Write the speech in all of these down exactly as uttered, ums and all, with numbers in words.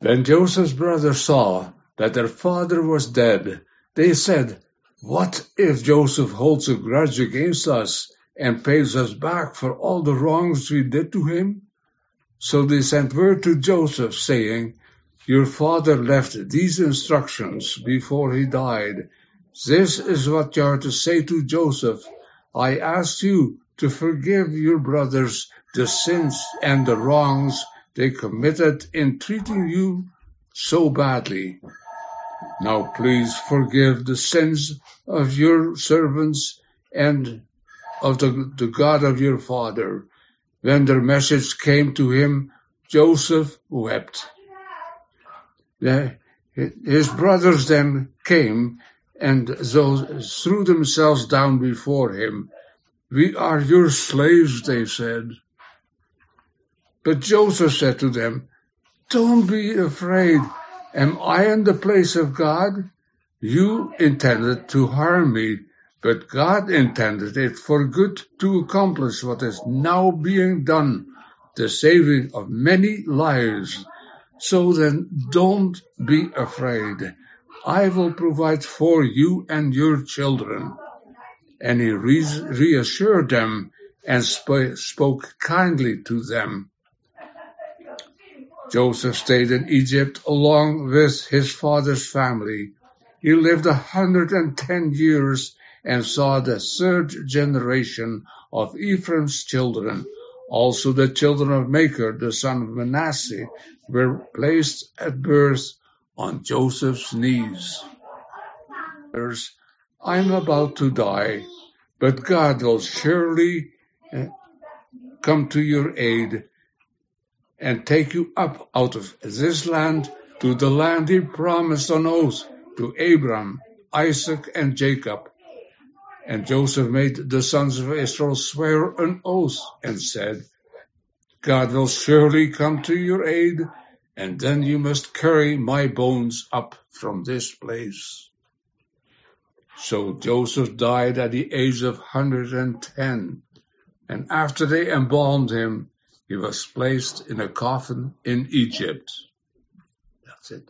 When Joseph's brothers saw that their father was dead, they said, "What if Joseph holds a grudge against us and pays us back for all the wrongs we did to him?" So they sent word to Joseph, saying, "Your father left these instructions before he died. This is what you are to say to Joseph. I asked you to forgive your brothers the sins and the wrongs they committed in treating you so badly. Now please forgive the sins of your servants and of the, the God of your father." When their message came to him, Joseph wept. His brothers then came and threw themselves down before him. "We are your slaves," they said. But Joseph said to them, "Don't be afraid. Am I in the place of God? You intended to harm me, but God intended it for good to accomplish what is now being done, the saving of many lives. So then don't be afraid. I will provide for you and your children." And he re- reassured them and sp- spoke kindly to them. Joseph stayed in Egypt along with his father's family. He lived a hundred and ten years and saw the third generation of Ephraim's children. Also the children of Machir, the son of Manasseh, were placed at birth on Joseph's knees. "I'm about to die, but God will surely come to your aid and take you up out of this land to the land he promised on oath to Abraham, Isaac, and Jacob." And Joseph made the sons of Israel swear an oath and said, "God will surely come to your aid, and then you must carry my bones up from this place." So Joseph died at the age of one hundred and ten, and after they embalmed him, he was placed in a coffin in Egypt. That's it.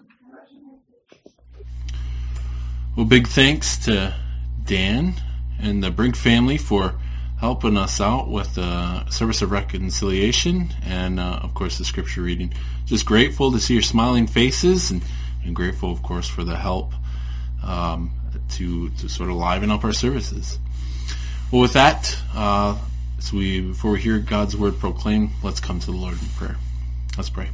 Well, big thanks to Dan and the Brink family for helping us out with the service of reconciliation and, uh, of course, the scripture reading. Just grateful to see your smiling faces and, and grateful, of course, for the help um, to to sort of liven up our services. Well, with that, uh, so we before we hear God's word proclaimed, let's come to the Lord in prayer. Let's pray.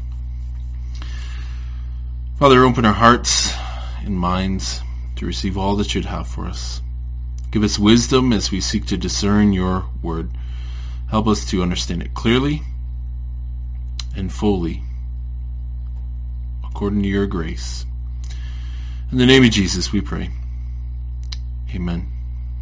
Father, open our hearts and minds to receive all that you'd have for us. Give us wisdom as we seek to discern your word. Help us to understand it clearly and fully, according to your grace. In the name of Jesus, we pray. Amen.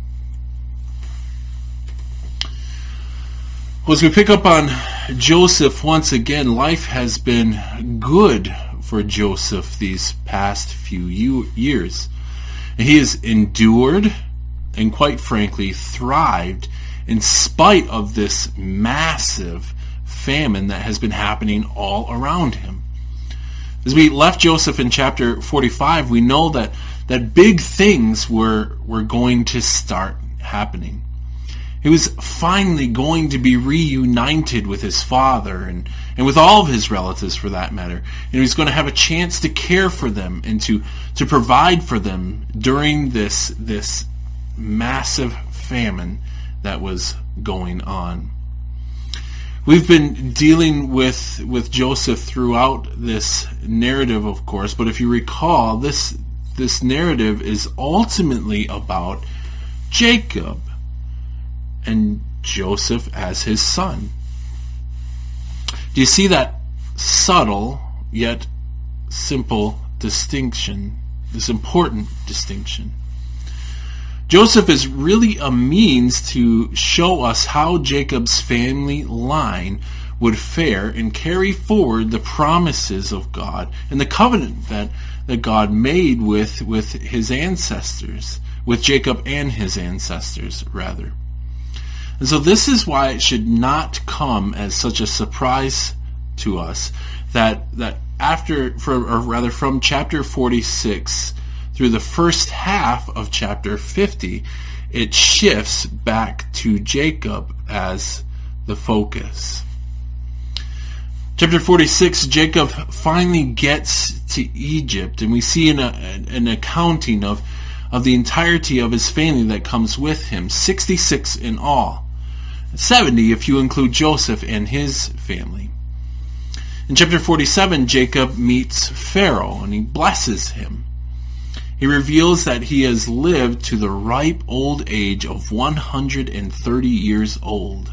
Well, as we pick up on Joseph once again, life has been good for Joseph these past few years. He has endured and, quite frankly, thrived in spite of this massive famine that has been happening all around him. As we left Joseph in chapter forty-five, we know that, that big things were, were going to start happening. He was finally going to be reunited with his father and, and with all of his relatives, for that matter. And he was going to have a chance to care for them and to, to provide for them during this, this massive famine that was going on. We've been dealing with, with Joseph throughout this narrative, of course, but if you recall, this, this narrative is ultimately about Jacob and Joseph as his son. Do you see that subtle yet simple distinction, this important distinction? Joseph is really a means to show us how Jacob's family line would fare and carry forward the promises of God and the covenant that, that God made with, with his ancestors, with Jacob and his ancestors, rather. And so this is why it should not come as such a surprise to us that that after, from, or rather from chapter forty-six through the first half of chapter fifty, it shifts back to Jacob as the focus. Chapter forty-six, Jacob finally gets to Egypt, and we see an, an accounting of, of the entirety of his family that comes with him, sixty-six in all, seventy if you include Joseph and his family. In chapter forty-seven, Jacob meets Pharaoh, and he blesses him. He reveals that he has lived to the ripe old age of one hundred thirty years old.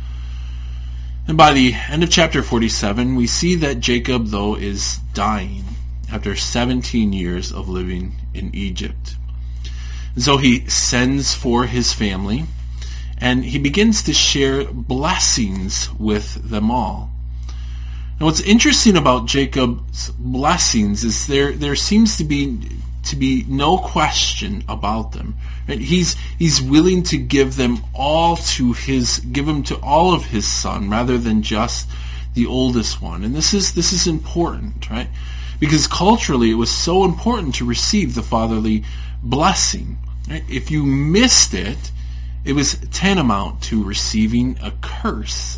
And by the end of chapter forty-seven, we see that Jacob, though, is dying after seventeen years of living in Egypt. And so he sends for his family, and he begins to share blessings with them all. And what's interesting about Jacob's blessings is there there seems to be to be no question about them. Right? He's he's willing to give them all to his give them to all of his son rather than just the oldest one. And this is this is important, right? Because culturally it was so important to receive the fatherly blessing. Right? If you missed it, it was tantamount to receiving a curse.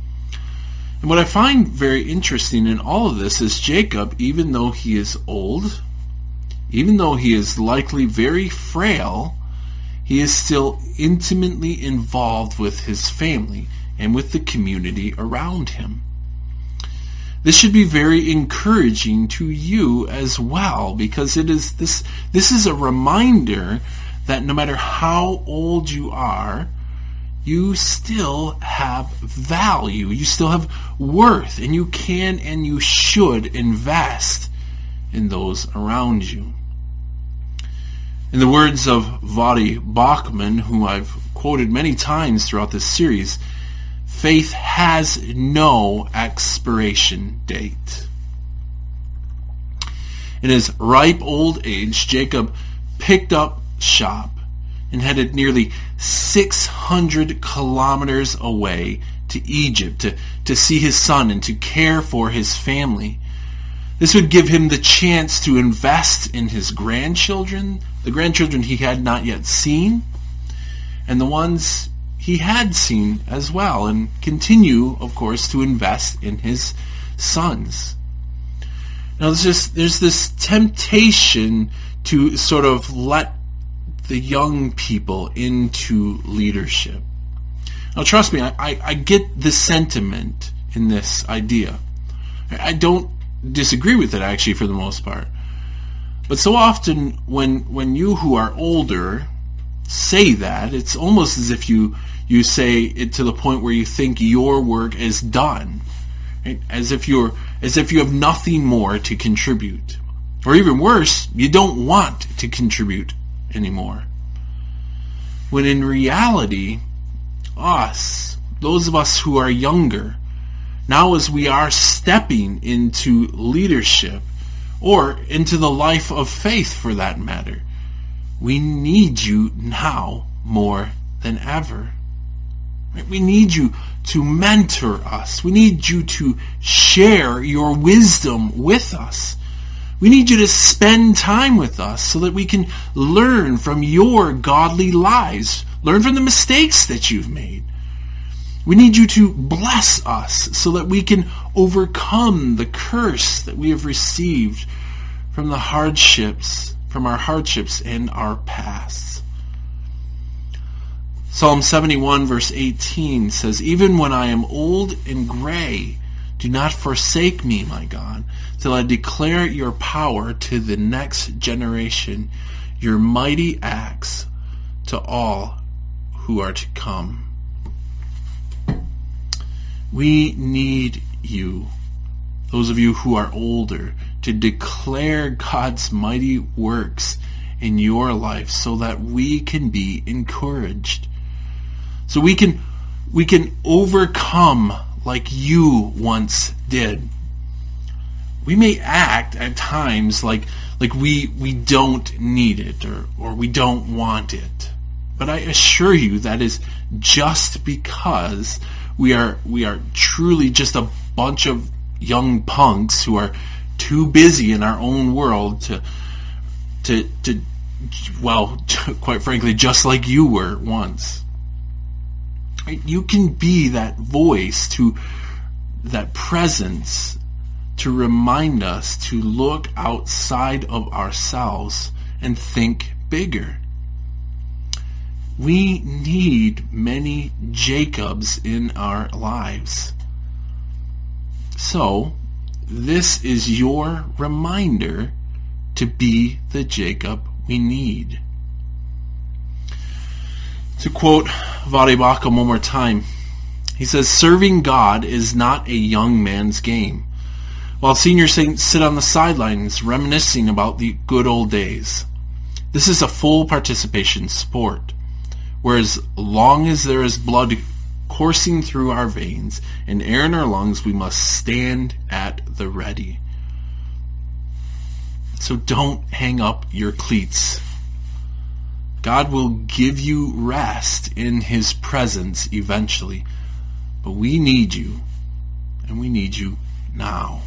And what I find very interesting in all of this is Jacob, even though he is old, even though he is likely very frail, he is still intimately involved with his family and with the community around him. This should be very encouraging to you as well, because it is this this is a reminder that no matter how old you are, you still have value, you still have worth, and you can and you should invest in those around you. In the words of Voddie Baucham, whom I've quoted many times throughout this series, faith has no expiration date. In his ripe old age, Jacob picked up shop and headed nearly six hundred kilometers away to Egypt to, to see his son and to care for his family. This would give him the chance to invest in his grandchildren, the grandchildren he had not yet seen, and the ones he had seen as well, and continue, of course, to invest in his sons. Now, there's, just, there's this temptation to sort of let the young people into leadership. Now, trust me, I, I, I get the sentiment in this idea. I don't disagree with it, actually, for the most part. But so often when when you who are older say that, it's almost as if you you say it to the point where you think your work is done, right? As if you're as if you have nothing more to contribute, or even worse, you don't want to contribute anymore. When in reality, us, those of us who are younger, now as we are stepping into leadership, or into the life of faith for that matter, we need you now more than ever. Right? We need you to mentor us. We need you to share your wisdom with us. We need you to spend time with us so that we can learn from your godly lives, learn from the mistakes that you've made. We need you to bless us so that we can overcome the curse that we have received from the hardships, from our hardships and our pasts. Psalm seventy-one verse eighteen says, "Even when I am old and gray, do not forsake me, my God, till I declare your power to the next generation, your mighty acts to all who are to come." We need you, those of you who are older, to declare God's mighty works in your life so that we can be encouraged. So we can we can overcome like you once did. We may act at times like like we we don't need it or, or we don't want it. But I assure you that is just because we are we are truly just a bunch of young punks who are too busy in our own world to, to, to, well, quite frankly, just like you were once. You can be that voice, to that presence, to remind us to look outside of ourselves and think bigger. We need many Jacobs in our lives. So, this is your reminder to be the Jacob we need. To quote Voddie Baucham one more time, he says, serving God is not a young man's game. While senior saints sit on the sidelines reminiscing about the good old days, this is a full participation sport, where as long as there is blood coursing through our veins and air in our lungs, we must stand at the ready. So don't hang up your cleats. God will give you rest in His presence eventually, but we need you, and we need you now.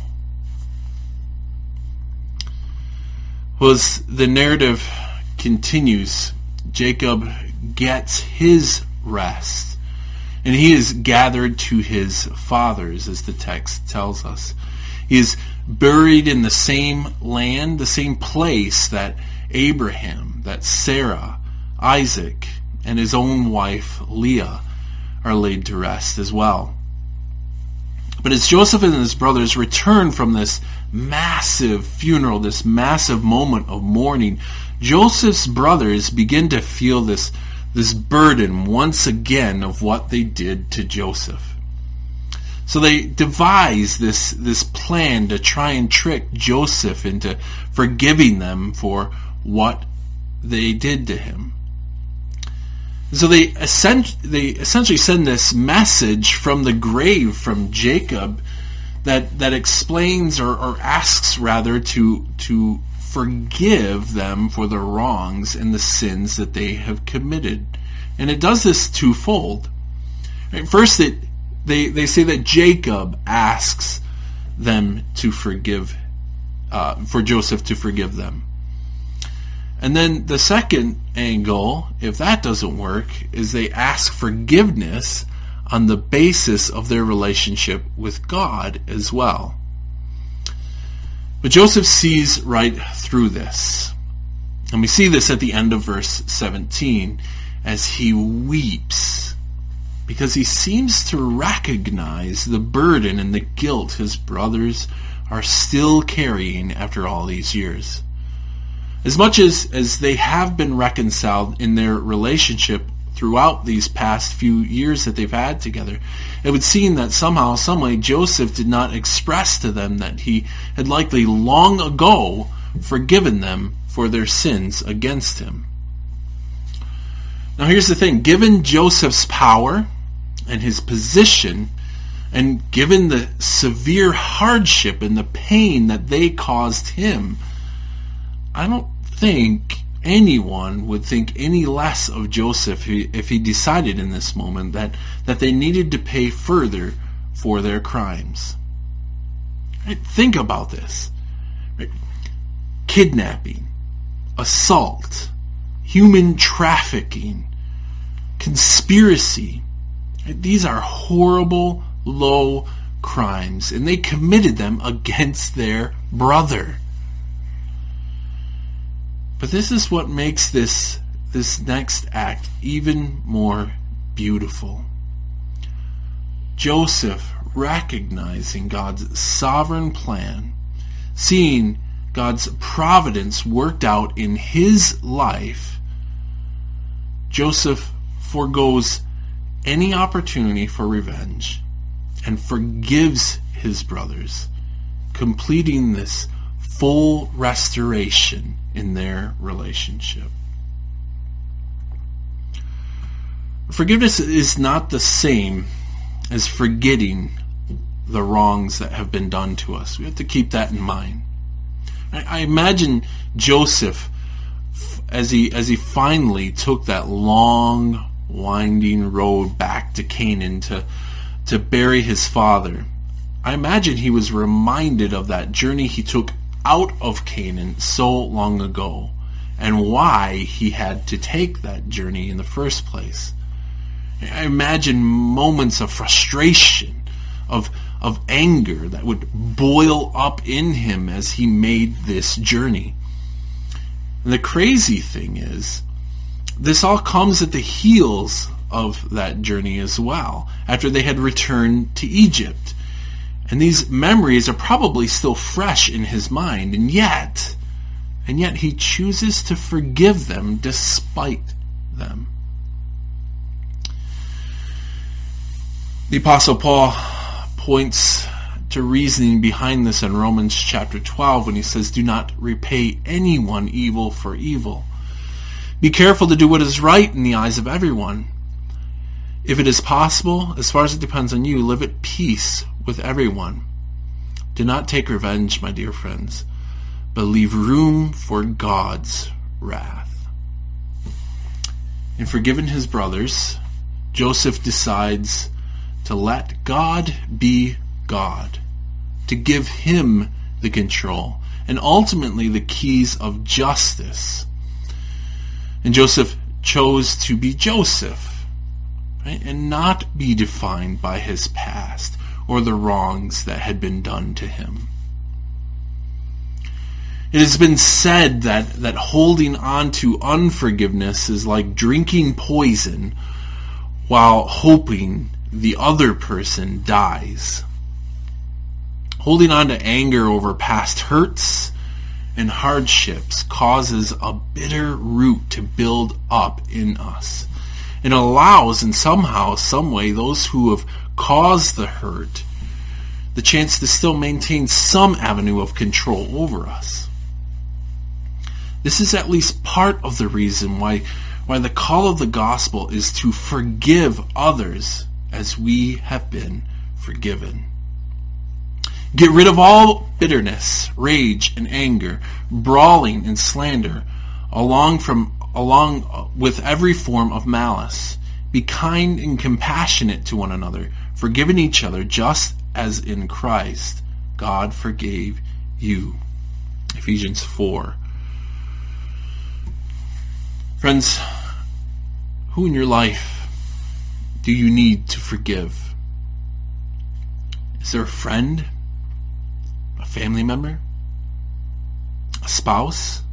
Well, as the narrative continues, Jacob gets his rest, and he is gathered to his fathers, as the text tells us. He is buried in the same land, the same place that Abraham, that Sarah, Isaac, and his own wife Leah are laid to rest as well. But as Joseph and his brothers return from this massive funeral, this massive moment of mourning, Joseph's brothers begin to feel this, this burden once again of what they did to Joseph. So they devise this, this plan to try and trick Joseph into forgiving them for what they did to him. So they, they essentially send this message from the grave from Jacob that, that explains or, or asks rather to, to forgive them for the wrongs and the sins that they have committed. And it does this twofold. Right? First, it, they, they say that Jacob asks them to forgive, uh, for Joseph to forgive them. And then the second angle, if that doesn't work, is they ask forgiveness on the basis of their relationship with God as well. But Joseph sees right through this. And we see this at the end of verse seventeen as he weeps, because he seems to recognize the burden and the guilt his brothers are still carrying after all these years. As much as, as they have been reconciled in their relationship throughout these past few years that they've had together, it would seem that somehow, someway, Joseph did not express to them that he had likely long ago forgiven them for their sins against him. Now here's the thing, given Joseph's power and his position, and given the severe hardship and the pain that they caused him, I don't think anyone would think any less of Joseph if he decided in this moment that, that they needed to pay further for their crimes. Right? Think about this. Right? Kidnapping, assault, human trafficking, conspiracy. Right? These are horrible, low crimes, and they committed them against their brother. But this is what makes this, this next act even more beautiful. Joseph recognizing God's sovereign plan, seeing God's providence worked out in his life, Joseph forgoes any opportunity for revenge and forgives his brothers, completing this full restoration in their relationship. Forgiveness is not the same as forgetting the wrongs that have been done to us. We have to keep that in mind. I, I imagine Joseph, as he as he finally took that long, winding road back to Canaan to to bury his father. I imagine he was reminded of that journey he took out of Canaan so long ago, and why he had to take that journey in the first place. I imagine moments of frustration, of of anger that would boil up in him as he made this journey. And the crazy thing is, this all comes at the heels of that journey as well, after they had returned to Egypt. And these memories are probably still fresh in his mind, and yet, and yet he chooses to forgive them despite them. The Apostle Paul points to reasoning behind this in Romans chapter twelve when he says, "Do not repay anyone evil for evil. Be careful to do what is right in the eyes of everyone. If it is possible, as far as it depends on you, live at peace with everyone. Do not take revenge, my dear friends, but leave room for God's wrath." In forgiving his brothers, Joseph decides to let God be God, to give him the control and ultimately the keys of justice. And Joseph chose to be Joseph, right, and not be defined by his past or the wrongs that had been done to him. It has been said that, that holding on to unforgiveness is like drinking poison while hoping the other person dies. Holding on to anger over past hurts and hardships causes a bitter root to build up in us. It allows, in somehow, some way, those who have caused the hurt the chance to still maintain some avenue of control over us. This is at least part of the reason why, why the call of the gospel is to forgive others as we have been forgiven. Get rid of all bitterness, rage, and anger, brawling and slander, along from along with every form of malice. Be kind and compassionate to one another, forgiving each other just as in Christ God forgave you. Ephesians four. Friends, who in your life do you need to forgive? Is there a friend? A family member? A spouse?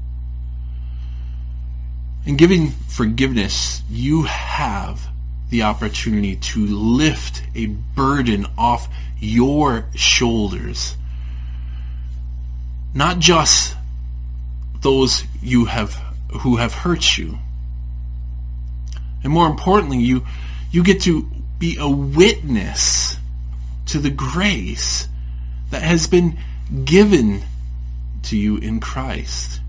In giving forgiveness, you have the opportunity to lift a burden off your shoulders. Not just those you have who have hurt you. And more importantly, you you get to be a witness to the grace that has been given to you in Christ.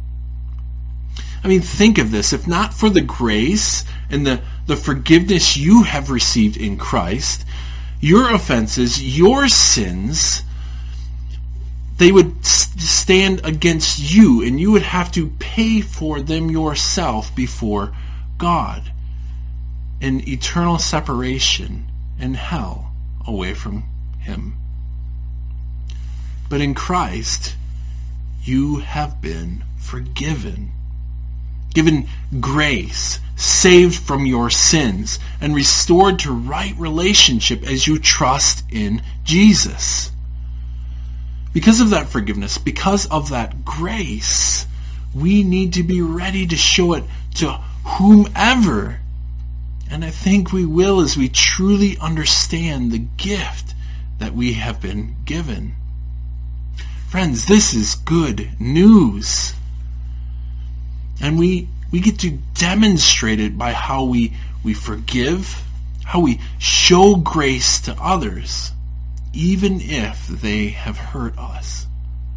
I mean, think of this. If not for the grace and the, the forgiveness you have received in Christ, your offenses, your sins, they would stand against you, and you would have to pay for them yourself before God, in eternal separation and hell away from Him. But in Christ, you have been forgiven, given grace, saved from your sins, and restored to right relationship as you trust in Jesus. Because of that forgiveness, because of that grace, we need to be ready to show it to whomever. And I think we will as we truly understand the gift that we have been given. Friends, this is good news. And we we get to demonstrate it by how we, we forgive, how we show grace to others, even if they have hurt us.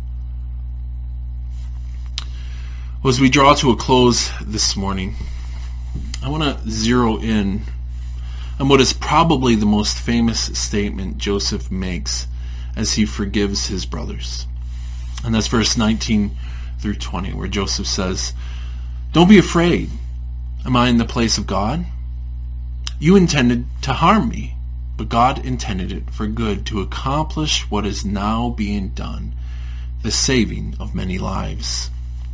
Well, as we draw to a close this morning, I want to zero in on what is probably the most famous statement Joseph makes as he forgives his brothers. And that's verse nineteen through twenty, where Joseph says, "Don't be afraid. Am I in the place of God? You intended to harm me, but God intended it for good to accomplish what is now being done, the saving of many lives.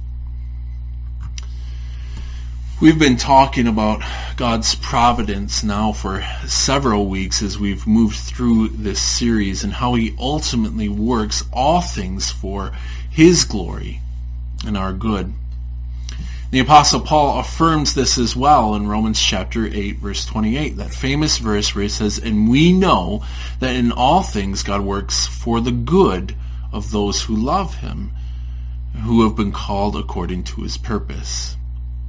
We've been talking about God's providence now for several weeks as we've moved through this series, and how He ultimately works all things for His glory and our good. The Apostle Paul affirms this as well in Romans chapter eight, verse twenty-eight, that famous verse where he says, "And we know that in all things God works for the good of those who love Him, who have been called according to His purpose."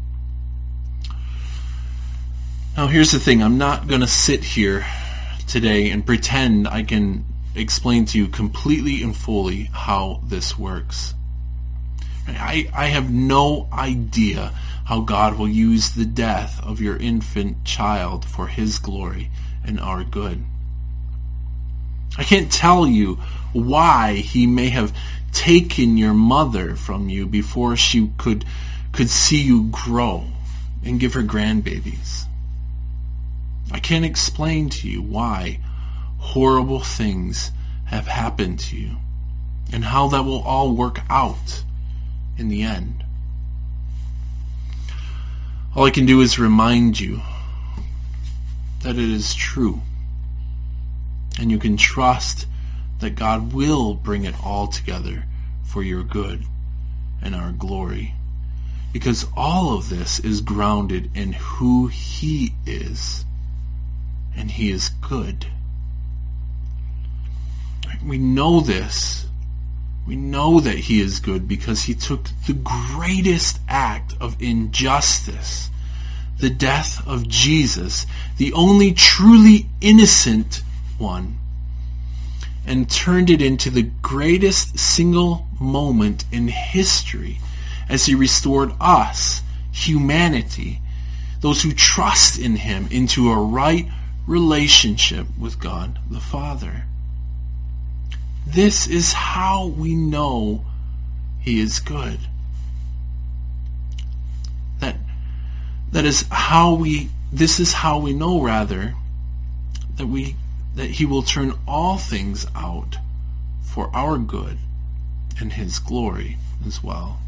Now here's the thing, I'm not going to sit here today and pretend I can explain to you completely and fully how this works. I, I have no idea how God will use the death of your infant child for His glory and our good. I can't tell you why He may have taken your mother from you before she could, could see you grow and give her grandbabies. I can't explain to you why horrible things have happened to you and how that will all work out in the end. All I can do is remind you that it is true, and you can trust that God will bring it all together for your good and our glory, because all of this is grounded in who He is, and He is good. We know this. We know that He is good because He took the greatest act of injustice, the death of Jesus, the only truly innocent one, and turned it into the greatest single moment in history as He restored us, humanity, those who trust in Him, into a right relationship with God the Father. This is how we know He is good. That that is how we this is how we know rather that we that He will turn all things out for our good and His glory as well.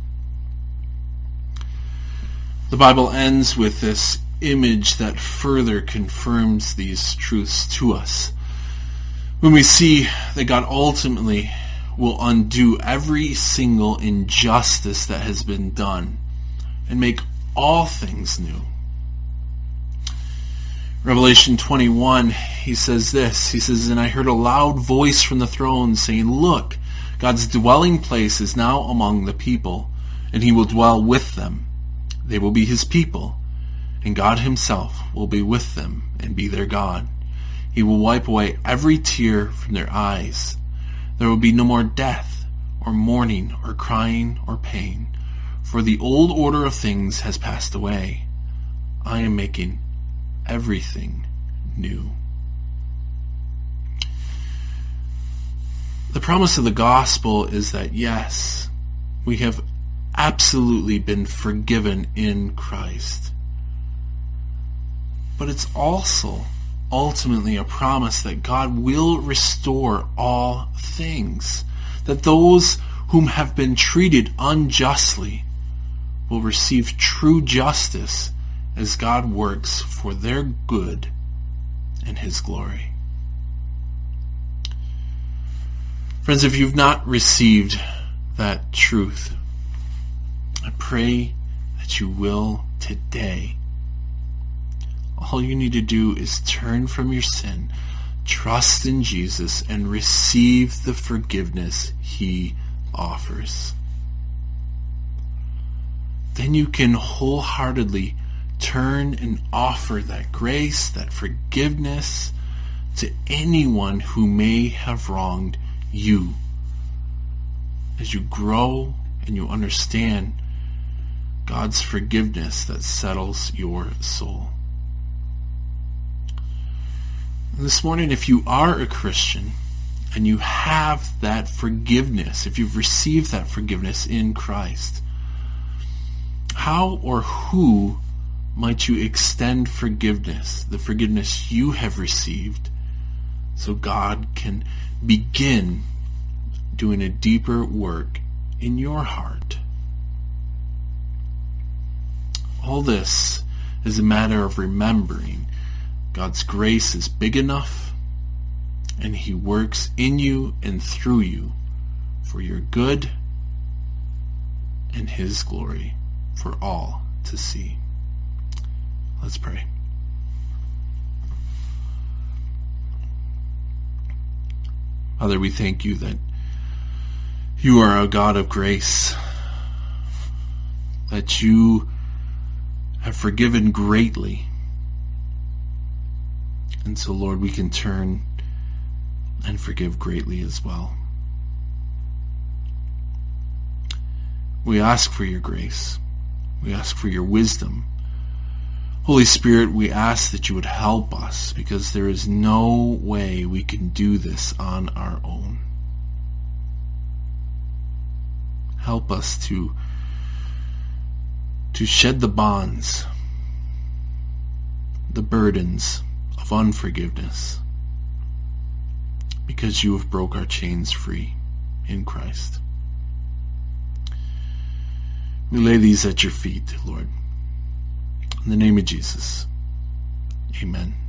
The Bible ends with this image that further confirms these truths to us. When we see that God ultimately will undo every single injustice that has been done and make all things new. Revelation twenty-one, he says this, he says, "And I heard a loud voice from the throne saying, 'Look, God's dwelling place is now among the people, and He will dwell with them. They will be His people, and God Himself will be with them and be their God. He will wipe away every tear from their eyes. There will be no more death, or mourning, or crying, or pain, for the old order of things has passed away. I am making everything new.'" The promise of the gospel is that, yes, we have absolutely been forgiven in Christ. But it's also ultimately a promise that God will restore all things, that those whom have been treated unjustly will receive true justice as God works for their good and His glory. Friends, if you've not received that truth, I pray that you will today. All you need to do is turn from your sin, trust in Jesus, and receive the forgiveness He offers. Then you can wholeheartedly turn and offer that grace, that forgiveness to anyone who may have wronged you. As you grow and you understand God's forgiveness that settles your soul. This morning, if you are a Christian and you have that forgiveness, if you've received that forgiveness in Christ, how or who might you extend forgiveness, the forgiveness you have received, so God can begin doing a deeper work in your heart. All this is a matter of remembering God's grace is big enough, and He works in you and through you for your good and His glory for all to see. Let's pray. Father, we thank you that you are a God of grace, that you have forgiven greatly. And so, Lord, we can turn and forgive greatly as well. We ask for your grace. We ask for your wisdom. Holy Spirit, we ask that you would help us, because there is no way we can do this on our own. Help us to, to shed the bonds, the burdens of unforgiveness, because you have broke our chains free in Christ. We lay these at your feet, Lord. In the name of Jesus, amen.